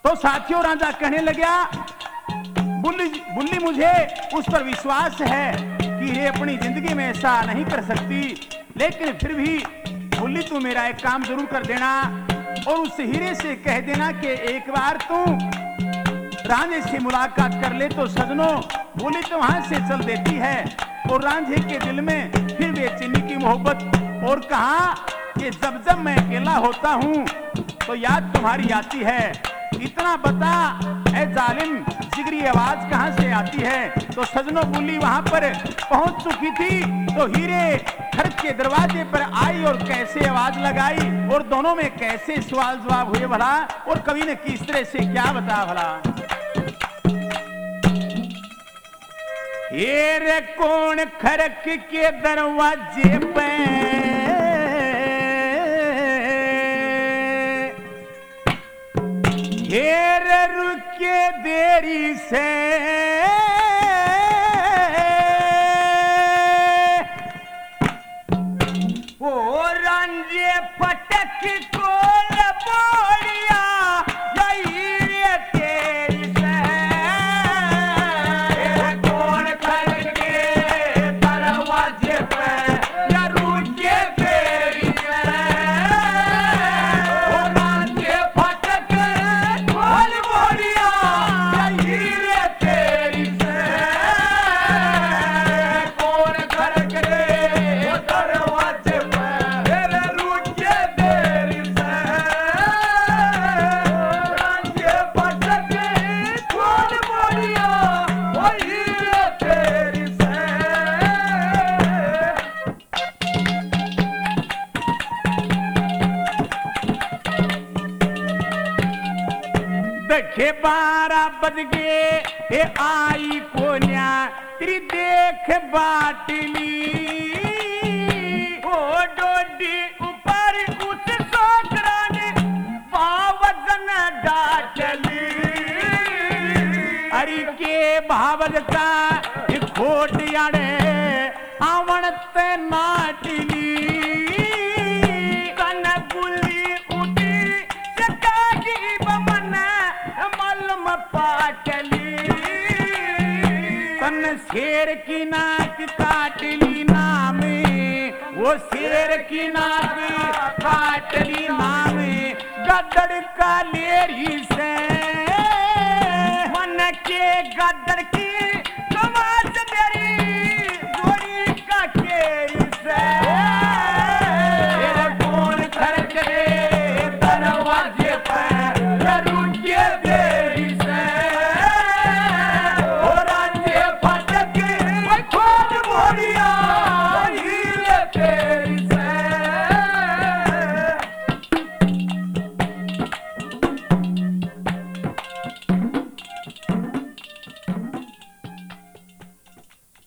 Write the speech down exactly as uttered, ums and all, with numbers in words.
तो साथियों रांझा कहने लगा, बुल्ली बुल्ली मुझे उस पर विश्वास है कि ये अपनी जिंदगी में ऐसा नहीं कर सकती, लेकिन फिर भी बुल्ली तू मेरा एक काम जरूर कर देना और उस हीरे से कह देना कि एक बार तू रांझे से मुलाकात कर ले। तो सजनों बुल्ली तो वहां से चल देती है और रांझे के दिल में फिर बेचैनी की मोहब्बत। और कहा कि जब जब मैं अकेला होता हूँ तो याद तुम्हारी आती है, इतना बता ऐ जालिम जिगरी आवाज कहां से आती है। तो सजनों बुल्ली वहां पर पहुंच चुकी थी, तो हीरे घर के दरवाजे पर आई और कैसे आवाज लगाई और दोनों में कैसे सवाल जवाब हुए भला, और कवि ने किस तरह से क्या बताया भला। हीरे कौन खरक के दरवाजे पे हीर रुके देरी से, ओ रांझे पटक को बोलिया हीरे तेरी से। कौन करके दरवाजे पे या रुके देरी से, ओ रांझे पटक बोल बोलिया हीरे तेरी से। कौन करके दरवाजे देखे बारह बज गए हे आई कोन्या तेरी देख बाटली, ओ डोडी ऊपर उस सोकरा ने बावजन डाटली। अरे के भावज का खोट याड़े आवण ते नाटली, कन बुली उठी सकागी बमन मलम पाटली। तन शेर की नाक काटली नामे, वो शेर की नाक काटली नामे, गदड़ का लेरी से